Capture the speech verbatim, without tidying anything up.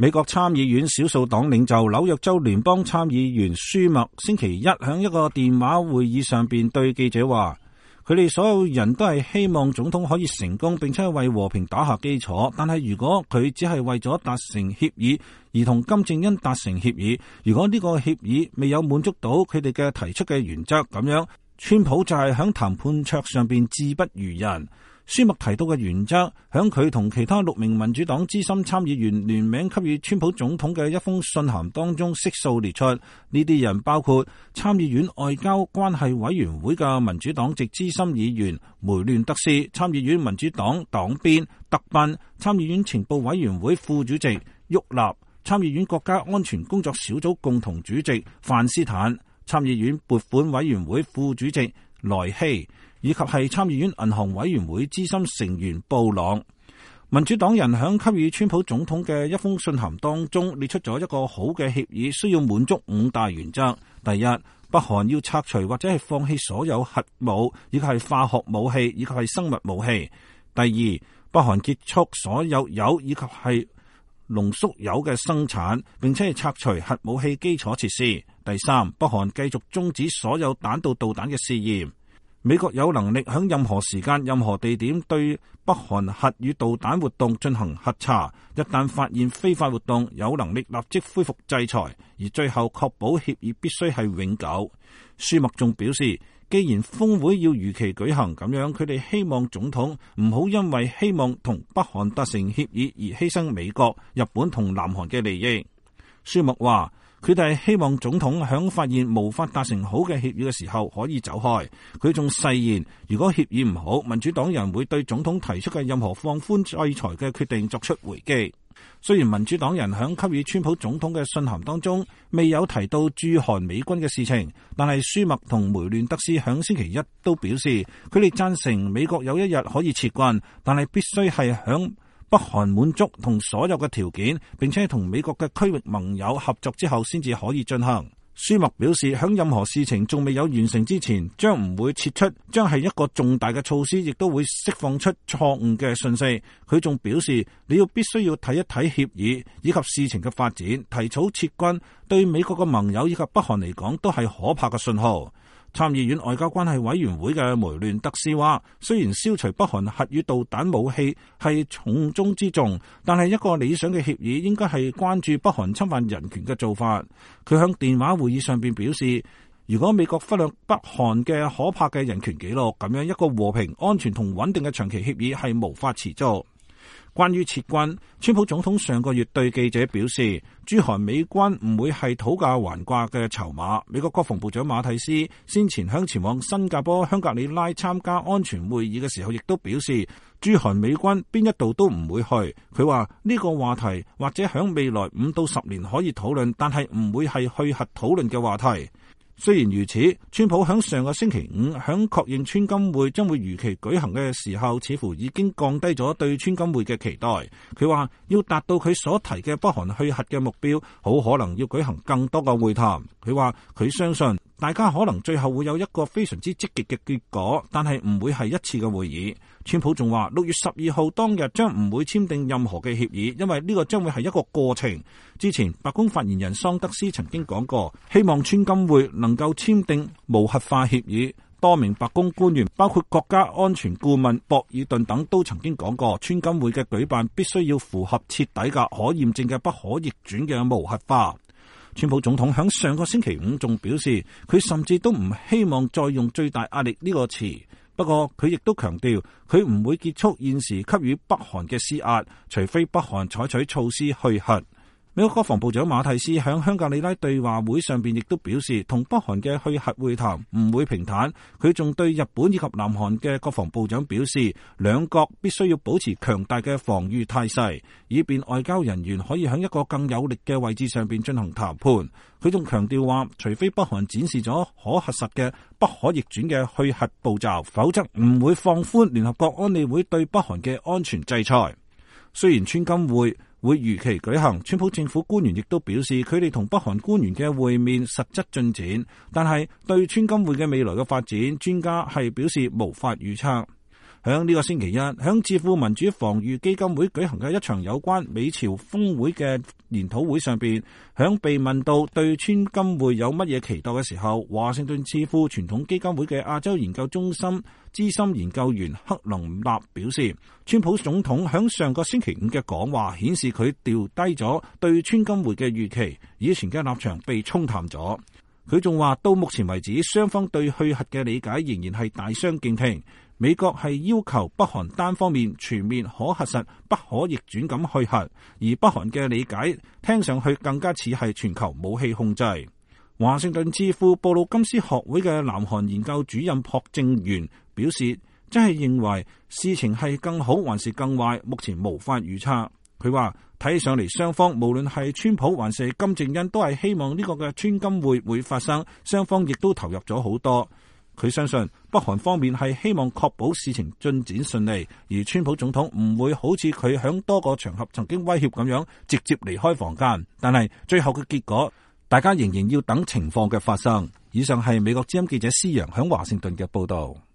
美國參議院少數黨領袖紐約州聯邦參議員舒默星期一喺一個電話會議上邊對記者話，佢哋所有人都係希望總統可以成功，並且為和平打下基礎。但係如果佢只係為咗達成協議而同金正恩達成協議，如果呢個協議未有滿足到佢哋嘅提出嘅原則，咁樣川普就係喺談判桌上邊志不如人。舒默提到嘅原則，響佢同其他六名民主黨資深參議員聯名給予川普總統嘅一封信函當中悉數列出。呢啲人包括參議院外交關係委員會嘅民主黨籍資深議員梅亂德斯、參議院民主黨黨鞭特賓、參議院情報委員會副主席沃納、參議院國家安全工作小組共同主席范斯坦、參議院撥款委員會副主席萊希，以及係參議院銀行委員會資深成員布朗。民主黨人響給予川普總統嘅一封信函當中列出咗一個好嘅協議，需要滿足五大原則。第一，北韓要拆除或者係放棄所有核武，以及係化學武器，以及係生物武器。第二，北韓結束所有鈾以及係濃縮鈾嘅生產，並且係拆除核武器基礎設施。第三，北韓繼續終止所有彈道導彈嘅試驗。美國有能力喺任何時間、任何地點對北韓核與導彈活動進行核查，一旦發現非法活動，有能力立即恢復制裁，而最後確保協議必須係永久。舒默仲表示，既然峰會要如期舉行，咁樣佢哋希望總統唔好因為希望同北韓達成協議而犧牲美國、日本同南韓嘅利益。舒默話，佢哋希望總統響發現無法達成好嘅協議嘅時候可以走開。佢仲誓言，如果協議唔好，民主黨人會對總統提出嘅任何放寬制裁嘅決定作出回擊。雖然民主黨人響給予川普總統嘅信函當中未有提到駐韓美軍嘅事情，但係舒默同梅亂德斯響星期一都表示，佢哋贊成美國有一日可以撤軍，但係必須係響北韓滿足同所有嘅條件，並且同美國嘅區域盟友合作之後先至可以進行。舒默表示，響任何事情仲未有完成之前，將唔會撤出，將係一個重大嘅措施，亦都會釋放出錯誤嘅信息。佢仲表示，你要必須要睇一睇協議以及事情嘅發展，提早撤軍對美國嘅盟友以及北韓嚟講都係可怕嘅信號。參議院外交關係委員會嘅梅亂德斯話，雖然消除北韓核與導彈武器係重中之重，但係一個理想嘅協議應該係關注北韓侵犯人權嘅做法。佢響電話會議上邊表示，如果美國忽略北韓嘅可怕嘅人權紀錄，咁樣一個和平、安全同穩定嘅長期協議係無法持續。關於撤軍，川普總統上個月對記者表示，駐韓美軍唔會係討價還價嘅籌碼。美國國防部長馬蒂斯先前向前往新加坡香格里拉參加安全會議嘅時候，亦都表示駐韓美軍邊一度都唔會去。佢話呢個話題或者響未來五到十年可以討論，但係唔會係去核討論嘅話題。雖然如此，川普響上個星期五響確認川金會將會如期舉行嘅時候，似乎已經降低咗對川金會嘅期待。佢話要達到佢所提嘅北韓去核嘅目標，好可能要舉行更多嘅會談。佢話佢相信大家可能最後會有一個非常之積極嘅結果，但係唔會係一次嘅會議。川普仲話六月十二號當日將唔會簽訂任何嘅協議，因為呢個將會係一個過程。之前白宮發言人桑德斯曾經講過，希望川金會能夠簽訂無核化協議。多名白宮官員，包括國家安全顧問博爾頓等，都曾經講過，川金會嘅舉辦必須要符合徹底嘅可驗證嘅不可逆轉嘅無核化。川普總統響上個星期五仲表示，佢甚至都唔希望再用最大壓力呢個詞。不過佢亦都強調，佢唔會結束現時給予北韓嘅施壓，除非北韓採取措施去核。美國國防部長馬蒂斯喺香格里拉對話會上邊亦都表示，同北韓嘅去核會談唔會平坦。佢仲對日本以及南韓嘅國防部長表示，兩國必須要保持強大嘅防禦態勢，以便外交人員可以喺一個更有力嘅位置上邊進行談判。佢仲強調話，除非北韓展示咗可核實嘅不可逆轉嘅去核步驟，否則唔會放寬聯合國安理會對北韓嘅安全制裁。雖然川金會會如期舉行，川普政府官員亦都表示，佢哋同北韓官員嘅會面實質進展，但係對川金會嘅未來嘅發展，專家係表示無法預測。 響呢個星期一，響智庫民主防禦基金會舉行嘅一場有關美朝峰會嘅研討會上邊，響被問到對川金會有乜嘢期待嘅時候，華盛頓智庫傳統基金會嘅亞洲研究中心資深研究員克林納表示，川普總統響上個星期五嘅講話顯示佢調低咗對川金會嘅預期，以前嘅立場被沖淡咗。佢仲話到目前為止，雙方對去核嘅理解仍然係大相徑庭。美國係要求北韓單方面全面可核實、不可逆轉咁去核，而北韓嘅理解聽上去更加似係全球武器控制。華盛頓智庫布魯金斯學會嘅南韓研究主任朴正元表示，真係認為事情係更好還是更壞，目前無法預測。佢話睇上嚟，雙方無論係川普還是金正恩都係希望呢個嘅川金會會發生，雙方亦都投入咗好多。佢相信北韓方面係希望確保事情進展順利，而川普總統唔會好似佢響多個場合曾經威脅咁樣直接離開房間。但係最後嘅結果，大家仍然要等情況嘅發生。以上係美國之音記者施洋響華盛頓嘅報道。